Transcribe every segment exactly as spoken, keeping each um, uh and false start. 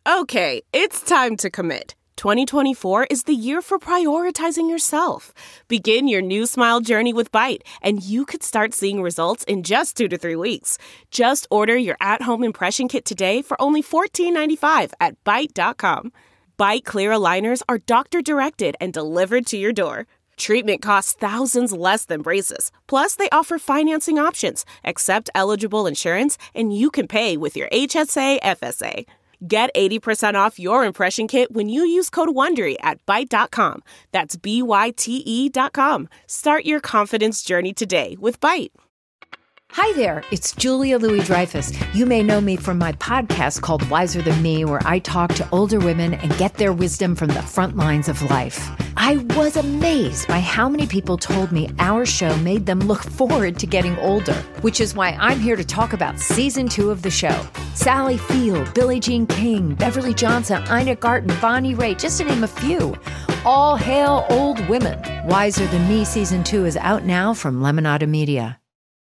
Okay, it's time to commit. twenty twenty-four is the year for prioritizing yourself. Begin your new smile journey with Byte, and you could start seeing results in just two to three weeks. Just order your at-home impression kit today for only fourteen ninety-five at byte dot com. Byte clear aligners are doctor-directed and delivered to your door. Treatment costs thousands less than braces. Plus, they offer financing options, accept eligible insurance, and you can pay with your H S A F S A. Get eighty percent off your impression kit when you use code WONDERY at byte dot com. That's B Y T E dot com. Start your confidence journey today with Byte. Hi there, it's Julia Louis-Dreyfus. You may know me from my podcast called Wiser Than Me, where I talk to older women and get their wisdom from the front lines of life. I was amazed by how many people told me our show made them look forward to getting older, which is why I'm here to talk about season two of the show. Sally Field, Billie Jean King, Beverly Johnson, Ina Garten, Bonnie Raitt, just to name a few. All hail old women. Wiser Than Me season two is out now from Lemonada Media.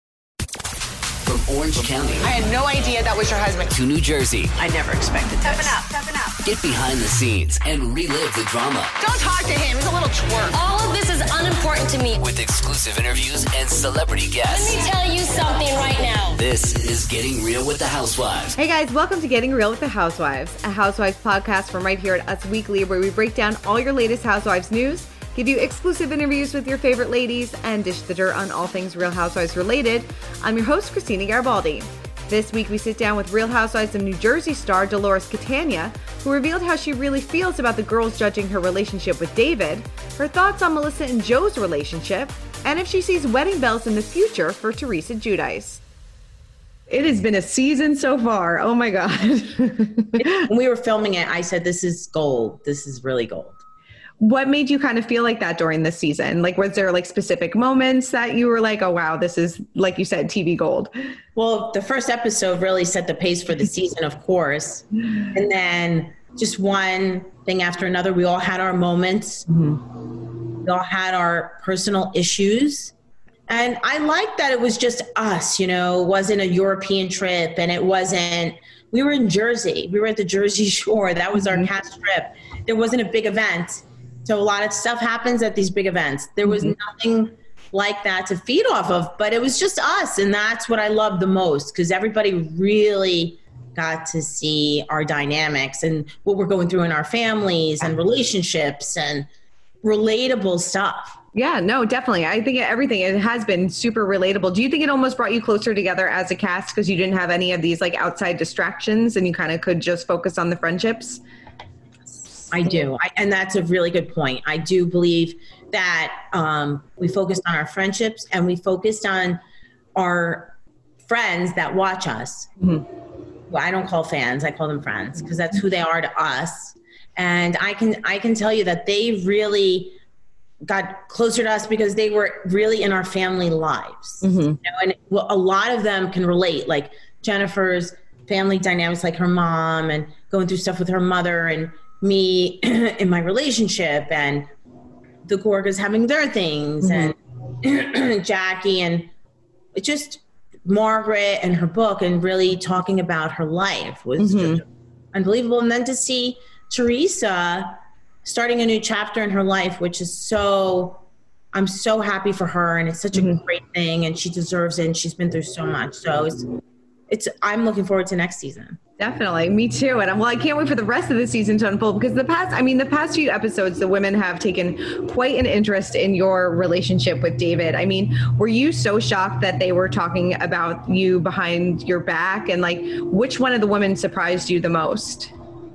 From Orange County. I had no idea that was your husband. To New Jersey. I never expected this. Stepping up, stepping up. Get behind the scenes and relive the drama. Don't talk to him. He's a little twerp. All of this is unimportant to me. With exclusive interviews and celebrity guests. Let me tell you something right now. This is Getting Real with the Housewives. Hey guys, welcome to Getting Real with the Housewives, a Housewives podcast from right here at Us Weekly, where we break down all your latest Housewives news, give you exclusive interviews with your favorite ladies, and dish the dirt on all things Real Housewives related. I'm your host, Christina Garibaldi. This week, we sit down with Real Housewives of New Jersey star Dolores Catania, who revealed how she really feels about the girls judging her relationship with David, her thoughts on Melissa and Joe's relationship, and if she sees wedding bells in the future for Teresa Giudice. It has been a season so far. Oh my God. When we were filming it, I said, this is gold. This is really gold. What made you kind of feel like that during this season? Like, was there like specific moments that you were like, oh, wow, this is, like you said, T V gold? Well, the first episode really set the pace for the season, of course. And then just one thing after another, we all had our moments. Mm-hmm. We all had our personal issues. And I liked that it was just us, you know, it wasn't a European trip, and it wasn't, we were in Jersey. We were at the Jersey Shore. That was our cast trip. There wasn't a big event. So a lot of stuff happens at these big events. There was mm-hmm. nothing like that to feed off of, but it was just us. And that's what I love the most, because everybody really got to see our dynamics and what we're going through in our families and relationships and relatable stuff. Yeah, no, definitely. I think everything, it has been super relatable. Do you think it almost brought you closer together as a cast because you didn't have any of these like outside distractions and you kind of could just focus on the friendships? I do. I, and that's a really good point. I do believe that um, we focused on our friendships and we focused on our friends that watch us. Mm-hmm. Well, I don't call fans, I call them friends, because that's who they are to us. And I can, I can tell you that they really got closer to us because they were really in our family lives. Mm-hmm. You know? And well, a lot of them can relate, like Jennifer's family dynamics, like her mom and going through stuff with her mother, and me in my relationship, and the Gorgas having their things, mm-hmm. and Jackie, and just Margaret and her book, and really talking about her life was mm-hmm. just unbelievable. And then to see Teresa starting a new chapter in her life, which is so, I'm so happy for her, and it's such mm-hmm. a great thing, and she deserves it, and she's been through so much. So it's, it's I'm looking forward to next season. Definitely. Me too. And I'm well, I can't wait for the rest of the season to unfold, because the past, I mean, the past few episodes, the women have taken quite an interest in your relationship with David. I mean, were you so shocked that they were talking about you behind your back? And like, which one of the women surprised you the most?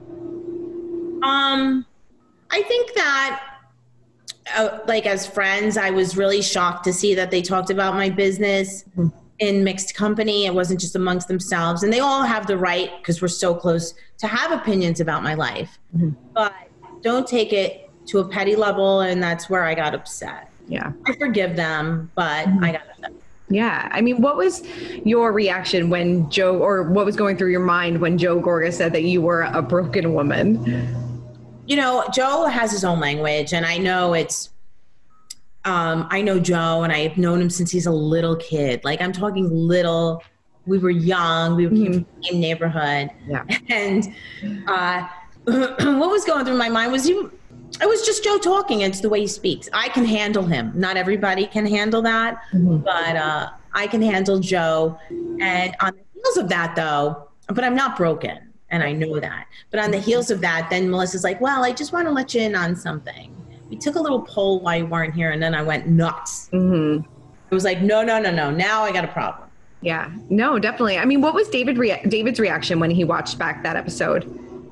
Um, I think that uh, like as friends, I was really shocked to see that they talked about my business mm-hmm. in mixed company. It wasn't just amongst themselves, and they all have the right, because we're so close, to have opinions about my life, mm-hmm. but don't take it to a petty level. And that's where I got upset. Yeah. I forgive them, but mm-hmm. I got upset. Yeah. I mean, what was your reaction when Joe, or what was going through your mind when Joe Gorga said that you were a broken woman? You know, Joe has his own language, and I know it's, um, I know Joe, and I've known him since he's a little kid. Like, I'm talking little we were young. We came from the same neighborhood. Yeah. And uh, what was going through my mind was, you, it was just Joe talking. It's the way he speaks. I can handle him. Not everybody can handle that, mm-hmm. but uh, I can handle Joe. And on the heels of that, though, but I'm not broken, and I know that. But on the heels of that, then Melissa's like, well, I just want to let you in on something. We took a little poll while you weren't here, and then I went nuts. Mm-hmm. I was like, no, no, no, no. Now I got a problem. Yeah, no, definitely. I mean, what was David rea- David's reaction when he watched back that episode?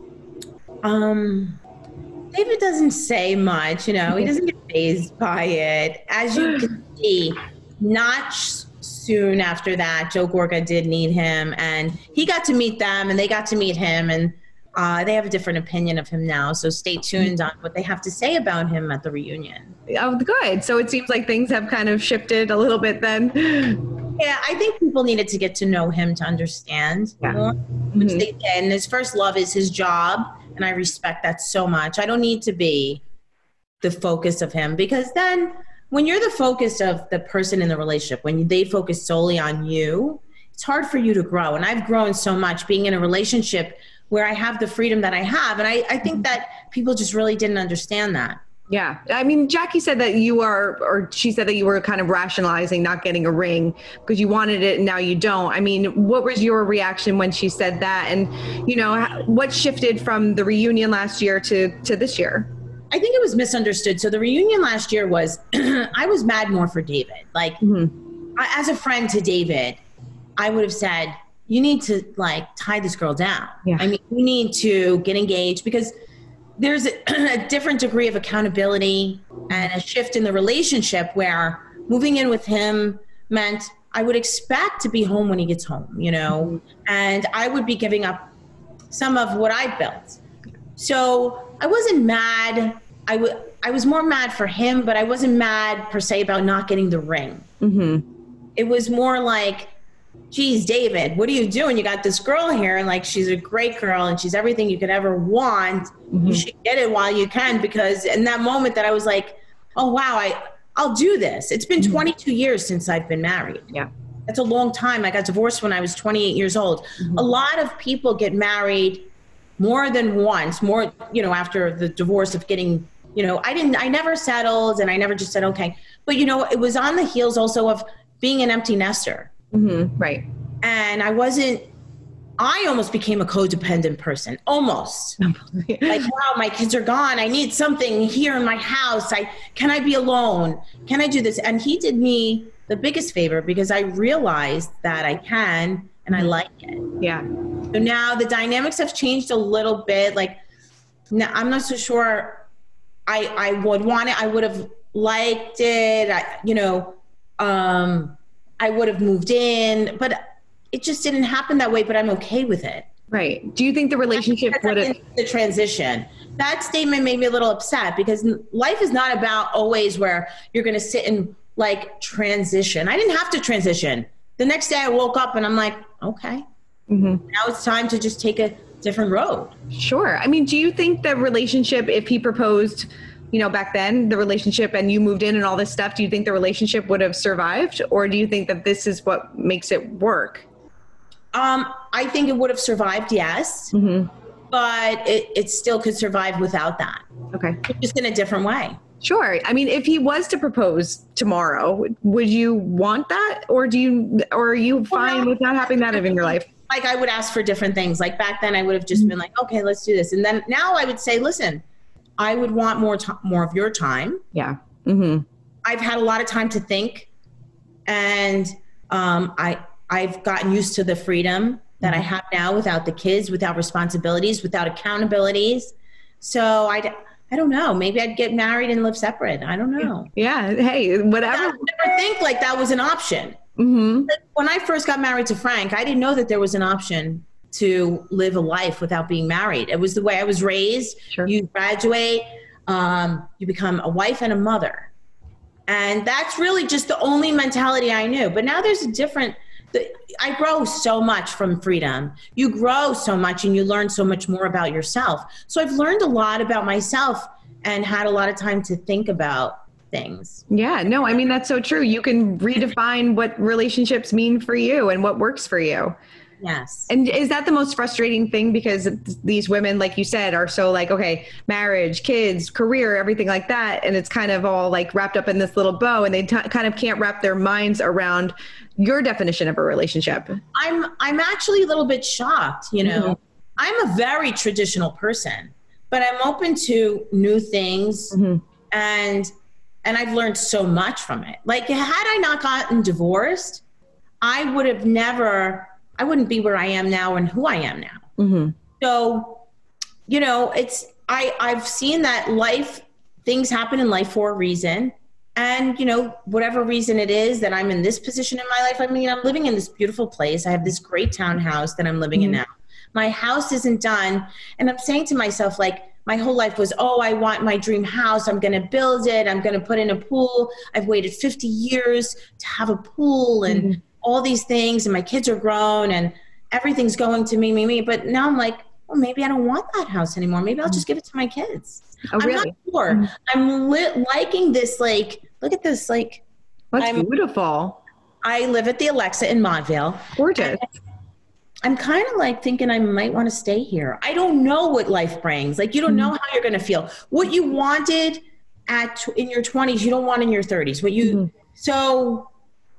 Um, David doesn't say much, you know, he doesn't get fazed by it. As you can see, not soon after that, Joe Gorga did meet him, and he got to meet them, and they got to meet him, and uh, they have a different opinion of him now. So stay tuned on what they have to say about him at the reunion. Oh, good. So it seems like things have kind of shifted a little bit then. Yeah, I think people needed to get to know him to understand yeah. more, which mm-hmm. they did. And his first love is his job, and I respect that so much. I don't need to be the focus of him, because then when you're the focus of the person in the relationship, when they focus solely on you, it's hard for you to grow. And I've grown so much being in a relationship where I have the freedom that I have. And I, I think that people just really didn't understand that. Yeah. I mean, Jackie said that you are, or she said that you were kind of rationalizing not getting a ring because you wanted it and now you don't. I mean, what was your reaction when she said that? And, you know, what shifted from the reunion last year to, to this year? I think it was misunderstood. So the reunion last year was, I was mad more for David. Like, mm-hmm. I, as a friend to David, I would have said, you need to like tie this girl down. Yeah. I mean, you need to get engaged, because there's a, a different degree of accountability and a shift in the relationship where moving in with him meant I would expect to be home when he gets home, you know, mm-hmm. and I would be giving up some of what I built. So I wasn't mad. I, w- I was more mad for him, but I wasn't mad per se about not getting the ring. Mm-hmm. It was more like, geez, David, what are you doing? You got this girl here, and like, she's a great girl and she's everything you could ever want. Mm-hmm. You should get it while you can, because in that moment that I was like, oh, wow, I, I'll do this. It's been mm-hmm. twenty-two years since I've been married. Yeah. That's a long time. I got divorced when I was twenty-eight years old. Mm-hmm. A lot of people get married more than once, more, you know, after the divorce of getting, you know, I didn't, I never settled, and I never just said, okay. But, you know, it was on the heels also of being an empty nester. Mm-hmm. Right. And I wasn't, I almost became a codependent person, almost. Like, wow, my kids are gone. I need something here in my house. I, can I be alone? Can I do this? And he did me the biggest favor, because I realized that I can, and I like it. Yeah. So now the dynamics have changed a little bit. Like, now I'm not so sure I, I would want it. I would have liked it. I, you know, um, I would have moved in, but it just didn't happen that way, but I'm okay with it. Right. Do you think the relationship would have... The transition. That statement made me a little upset, because life is not about always where you're going to sit and like transition. I didn't have to transition. The next day I woke up and I'm like, okay, mm-hmm. now it's time to just take a different road. Sure. I mean, do you think the relationship, if he proposed, you know, back then, the relationship, and you moved in and all this stuff, do you think the relationship would have survived? Or do you think that this is what makes it work? Um, I think it would have survived, yes. Mm-hmm. But it, it still could survive without that. Okay. Just in a different way. Sure. I mean, if he was to propose tomorrow, would you want that? Or do you, or are you fine well, with not having that in your life? Like, I would ask for different things. Like back then I would have just mm-hmm. been like, okay, let's do this. And then now I would say, listen, I would want more t- more of your time. Yeah. Mm-hmm. I've had a lot of time to think, and um, I, I've gotten used to the freedom that mm-hmm. I have now without the kids, without responsibilities, without accountabilities. So I, I don't know. Maybe I'd get married and live separate. I don't know. Yeah. Hey, whatever. I never think like that was an option. Mm-hmm. When I first got married to Frank, I didn't know that there was an option to live a life without being married. It was the way I was raised. Sure. You graduate, um, you become a wife and a mother. And that's really just the only mentality I knew. But now there's a different, the, I grow so much from freedom. You grow so much and you learn so much more about yourself. So I've learned a lot about myself and had a lot of time to think about things. Yeah, no, I mean, that's so true. You can redefine what relationships mean for you and what works for you. Yes. And is that the most frustrating thing? Because these women, like you said, are so like, okay, marriage, kids, career, everything like that. And it's kind of all like wrapped up in this little bow, and they t- kind of can't wrap their minds around your definition of a relationship. I'm, I'm actually a little bit shocked. You know, mm-hmm. I'm a very traditional person, but I'm open to new things. Mm-hmm. and, and I've learned so much from it. Like, had I not gotten divorced, I would have never, I wouldn't be where I am now and who I am now. Mm-hmm. So, you know, it's, I, I've seen that life, things happen in life for a reason. And, you know, whatever reason it is that I'm in this position in my life, I mean, I'm living in this beautiful place. I have this great townhouse that I'm living mm-hmm. in now. My house isn't done. And I'm saying to myself, like, my whole life was, oh, I want my dream house. I'm going to build it. I'm going to put in a pool. I've waited fifty years to have a pool and mm-hmm. all these things. And my kids are grown and everything's going to me, me, me. But now I'm like, well, maybe I don't want that house anymore. Maybe I'll just give it to my kids. Oh, really? I'm not sure. Mm-hmm. I'm li- liking this, like, look at this, like. That's I'm, beautiful. I live at the Alexa in Montville. Gorgeous. I'm kind of like thinking I might want to stay here. I don't know what life brings. Like, you don't know how you're going to feel. What you wanted at in your twenties, you don't want in your thirties. What you mm-hmm. so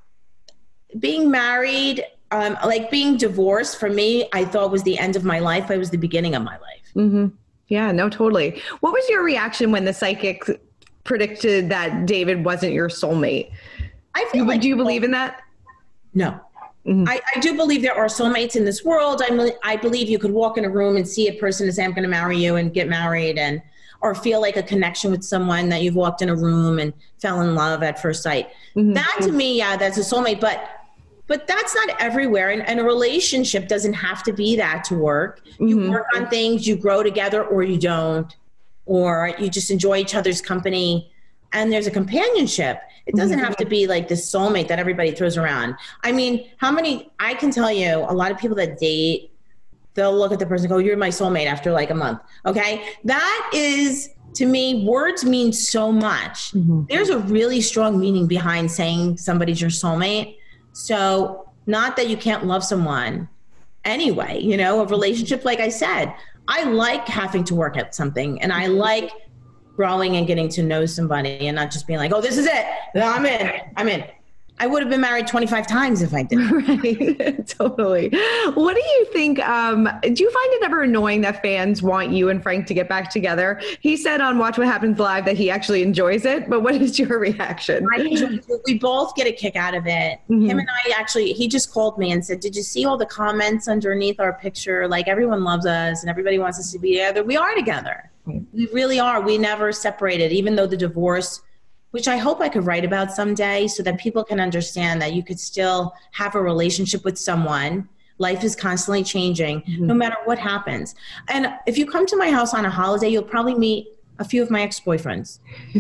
being married, um, like being divorced for me, I thought was the end of my life. It was the beginning of my life. Mm-hmm. Yeah, no, totally. What was your reaction when the psychic predicted that David wasn't your soulmate? I feel you, like do you believe in that? No. Mm-hmm. I, I do believe there are soulmates in this world. I, I believe you could walk in a room and see a person and say, I'm going to marry you, and get married, and or feel like a connection with someone that you've walked in a room and fell in love at first sight. Mm-hmm. That to me, yeah, that's a soulmate. But but that's not everywhere. And, and a relationship doesn't have to be that to work. Mm-hmm. You work on things, you grow together, or you don't, or you just enjoy each other's company. And there's a companionship. It doesn't have to be like this soulmate that everybody throws around. I mean, how many, I can tell you, a lot of people that date, they'll look at the person and go, you're my soulmate after like a month. Okay. That is, to me, words mean so much. Mm-hmm. There's a really strong meaning behind saying somebody's your soulmate. So not that you can't love someone anyway, you know, a relationship, like I said, I like having to work at something, and I like growing and getting to know somebody and not just being like, oh, this is it. I'm in. I'm in. I would have been married twenty-five times if I did. Right. Totally. What do you think? Um, do you find it ever annoying that fans want you and Frank to get back together? He said on Watch What Happens Live that he actually enjoys it, but what is your reaction? I enjoy it. We both get a kick out of it. Mm-hmm. Him and I actually, he just called me and said, did you see all the comments underneath our picture? Like, everyone loves us and everybody wants us to be together. We are together. Mm-hmm. We really are. We never separated, even though the divorce, which I hope I could write about someday so that people can understand that you could still have a relationship with someone. Life is constantly changing, mm-hmm. no matter what happens. And if you come to my house on a holiday, you'll probably meet a few of my ex-boyfriends.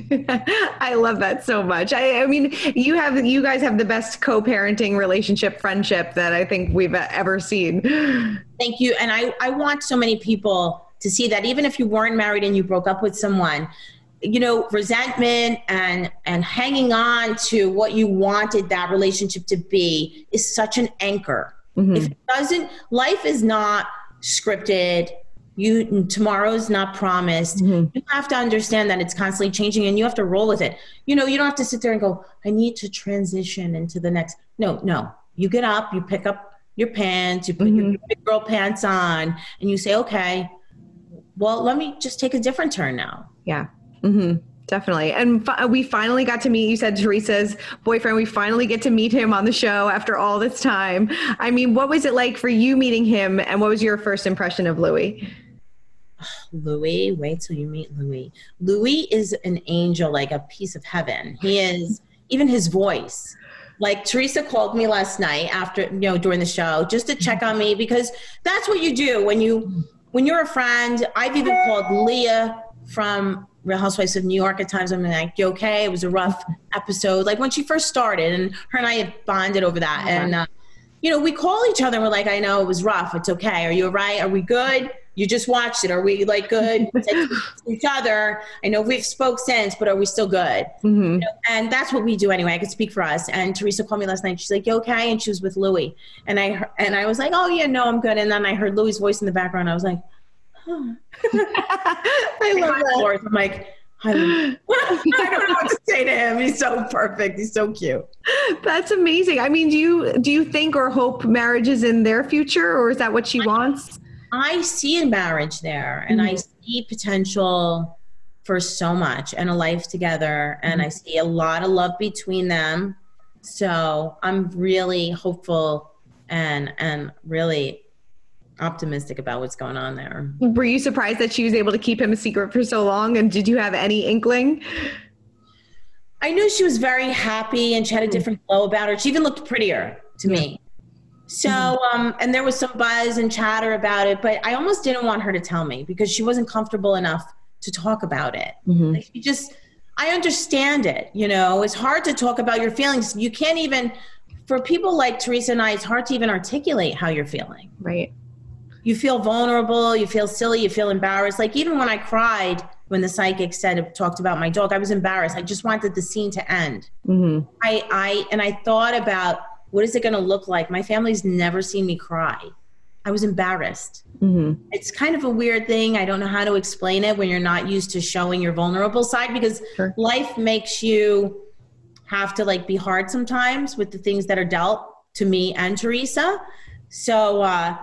I love that so much. I, I mean, you have, you guys have the best co-parenting relationship, friendship that I think we've ever seen. Thank you. And I, I want so many people to see that even if you weren't married and you broke up with someone, you know, resentment and, and hanging on to what you wanted that relationship to be is such an anchor. Mm-hmm. If it doesn't, life is not scripted. You, tomorrow's not promised. Mm-hmm. You have to understand that it's constantly changing and you have to roll with it. You know, you don't have to sit there and go, I need to transition into the next. No, no. You get up, you pick up your pants, you put mm-hmm. your big girl pants on, and you say, okay, well, let me just take a different turn now. Yeah. Mm-hmm. Definitely. And fi- we finally got to meet, you said Teresa's boyfriend, we finally get to meet him on the show after all this time. I mean, what was it like for you meeting him, and what was your first impression of Louis? Louis, wait till you meet Louis. Louis is an angel, like a piece of heaven. He is, even his voice. Like, Teresa called me last night after, you know, during the show, just to check on me, because that's what you do when you, when you're a friend. I've even called Leah from Real Housewives of New York at times. I'm like, you okay? It was a rough episode. Like when she first started, and her and I had bonded over that. And uh, you know, we call each other and we're like, I know it was rough. It's okay. Are you all right? Are we good? You just watched it. Are we like good? To each other. I know we've spoke since, but are we still good? Mm-hmm. You know, and that's what we do anyway. I could speak for us. And Teresa called me last night. She's like, you okay? And she was with Louis. And I, and I was like, oh yeah, no, I'm good. And then I heard Louis' voice in the background. I was like, huh. I love that. I'm like, I don't know what to say to him. He's so perfect. He's so cute. That's amazing. I mean, do you, do you think or hope marriage is in their future, or is that what she wants? I see a marriage there, and mm-hmm. I see potential for so much and a life together. And mm-hmm. I see a lot of love between them. So I'm really hopeful and, and really optimistic about what's going on there. Were you surprised that she was able to keep him a secret for so long? And did you have any inkling? I knew she was very happy and she had a different glow about her. She even looked prettier to yeah. me. So, um, and there was some buzz and chatter about it, but I almost didn't want her to tell me because she wasn't comfortable enough to talk about it. Mm-hmm. Like she just, I understand it, you know, it's hard to talk about your feelings. You can't even, for people like Teresa and I, it's hard to even articulate how you're feeling. Right. You feel vulnerable, you feel silly, you feel embarrassed. Like even when I cried, when the psychic said, talked about my dog, I was embarrassed. I just wanted the scene to end. Mm-hmm. I, I, and I thought about, what is it going to look like? My family's never seen me cry. I was embarrassed. Mm-hmm. It's kind of a weird thing. I don't know how to explain it when you're not used to showing your vulnerable side, because sure. life makes you have to like be hard sometimes with the things that are dealt to me and Teresa. So uh,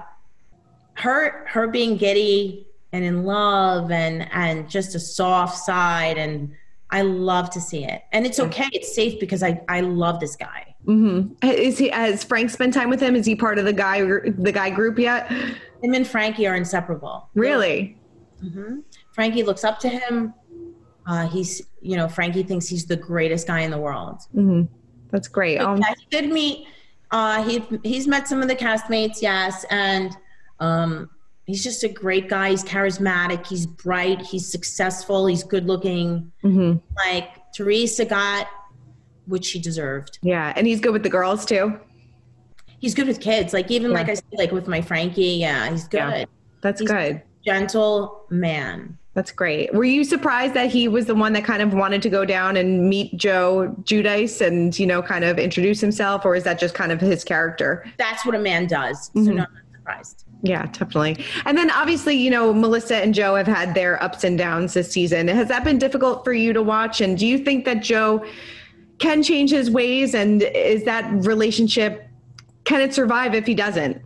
her her being giddy and in love and and just a soft side, and I love to see it. And it's okay. It's safe because I, I love this guy. Mm-hmm. Is he, has Frank spent time with him? Is he part of the guy, the guy group yet? Him and Frankie are inseparable. Really? Mm-hmm. Frankie looks up to him. Uh, he's, you know, Frankie thinks he's the greatest guy in the world. Mm-hmm. That's great. Um, yeah, he did meet, uh, he, he's met some of the castmates. Yes. And, um, he's just a great guy. He's charismatic. He's bright. He's successful. He's good looking. Mm-hmm. Like Teresa got what she deserved. Yeah. And he's good with the girls too. He's good with kids. Like even yeah. like I said, like with my Frankie. Yeah, he's good. Yeah, that's he's good. A gentle man. That's great. Were you surprised that he was the one that kind of wanted to go down and meet Joe Giudice and, you know, kind of introduce himself, or is that just kind of his character? That's what a man does. Mm-hmm. So no, I'm not surprised. Yeah, definitely. And then obviously, you know, Melissa and Joe have had their ups and downs this season. Has that been difficult for you to watch? And do you think that Joe can change his ways? And is that relationship, can it survive if he doesn't?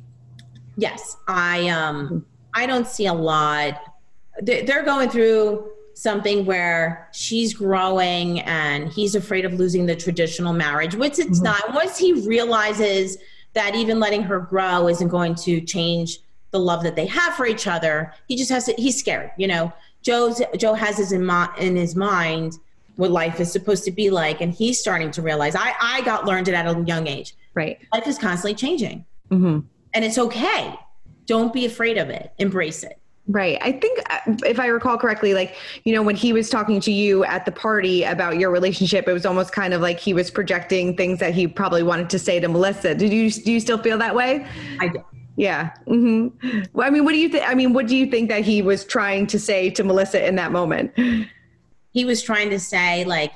Yes. I, um, I don't see a lot. They're going through something where she's growing and he's afraid of losing the traditional marriage, which it's mm-hmm. not. Once he realizes that even letting her grow isn't going to change the love that they have for each other, he just has to, he's scared. You know, Joe's, Joe has his in, mo- in his mind what life is supposed to be like. And he's starting to realize, I, I got learned it at a young age. Right. Life is constantly changing. Mm-hmm. And it's okay. Don't be afraid of it. Embrace it. Right. I think if I recall correctly, like, you know, when he was talking to you at the party about your relationship, it was almost kind of like he was projecting things that he probably wanted to say to Melissa. Did you, do you still feel that way? I do. Yeah. Mm-hmm. Well, I mean, what do you think? I mean, what do you think that he was trying to say to Melissa in that moment? He was trying to say like,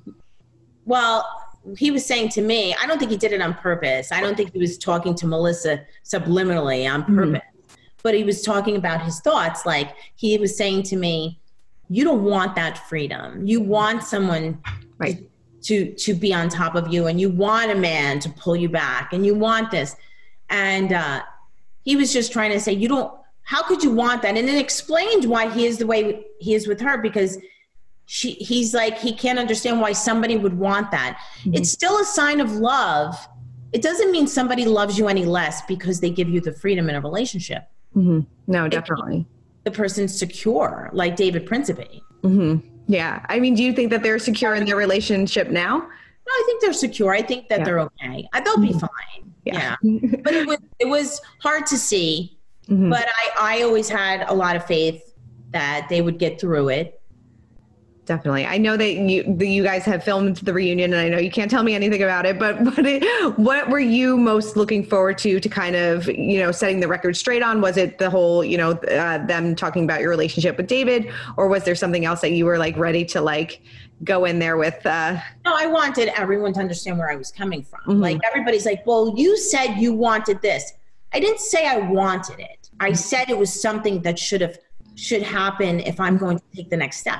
well, he was saying to me, I don't think he did it on purpose. I don't think he was talking to Melissa subliminally on purpose. Mm-hmm. But he was talking about his thoughts. Like he was saying to me, you don't want that freedom. You want someone right. to, to be on top of you, and you want a man to pull you back, and you want this. And uh, he was just trying to say, you don't, how could you want that? And then explained why he is the way he is with her, because she, he's like, he can't understand why somebody would want that. Mm-hmm. It's still a sign of love. It doesn't mean somebody loves you any less because they give you the freedom in a relationship. Mm-hmm. No, definitely. The person's secure, like David Principe. Mm-hmm. Yeah. I mean, do you think that they're secure in their relationship now? No, I think they're secure. I think that yeah. they're okay. They'll be fine. Yeah. yeah. But it was, it was hard to see. Mm-hmm. But I, I always had a lot of faith that they would get through it. Definitely. I know that you that you guys have filmed the reunion, and I know you can't tell me anything about it, but what, it, what were you most looking forward to, to kind of, you know, setting the record straight on? Was it the whole, you know, uh, them talking about your relationship with David, or was there something else that you were like ready to like go in there with? Uh... No, I wanted everyone to understand where I was coming from. Mm-hmm. Like everybody's like, well, you said you wanted this. I didn't say I wanted it. I said it was something that should have, should happen if I'm going to take the next step.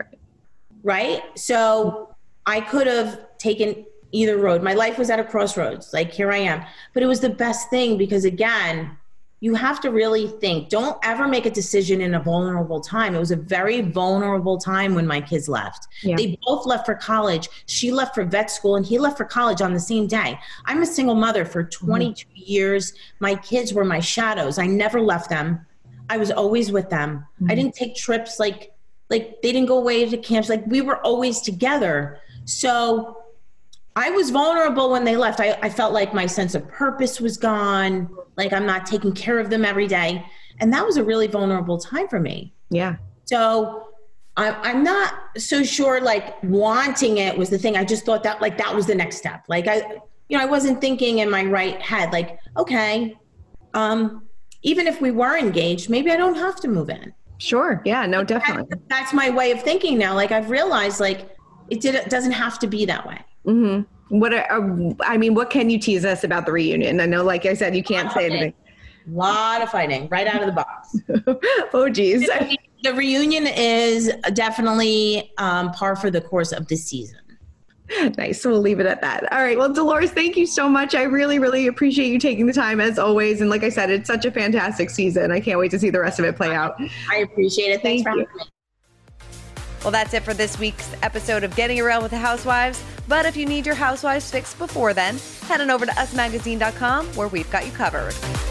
Right? So I could have taken either road. My life was at a crossroads. Like, here I am. But it was the best thing because, again, you have to really think. Don't ever make a decision in a vulnerable time. It was a very vulnerable time when my kids left. Yeah. They both left for college. She left for vet school and he left for college on the same day. I'm a single mother for twenty-two mm-hmm. years. My kids were my shadows. I never left them. I was always with them. Mm-hmm. I didn't take trips like, Like they didn't go away to camps. Like we were always together. So I was vulnerable when they left. I, I felt like my sense of purpose was gone. Like I'm not taking care of them every day. And that was a really vulnerable time for me. Yeah. So I, I'm not so sure like wanting it was the thing. I just thought that like that was the next step. Like I, you know, I wasn't thinking in my right head, like, okay, um, even if we were engaged, maybe I don't have to move in. Sure. Yeah, no, definitely. That's, that's my way of thinking now. Like I've realized like it, did, it doesn't have to be that way. Mm-hmm. What, are, uh, I mean, what can you tease us about the reunion? I know, like I said, you can't say anything. A lot of fighting right out of the box. Oh, geez. The, the reunion is definitely um, par for the course of the season. Nice. So we'll leave it at that. All right. Well, Dolores, thank you so much. I really, really appreciate you taking the time as always. And like I said, it's such a fantastic season. I can't wait to see the rest of it play out. I appreciate it. Thanks thank for you. having me. Well, that's it for this week's episode of Getting It Real with the Housewives. But if you need your Housewives fix before then, head on over to us magazine dot com where we've got you covered.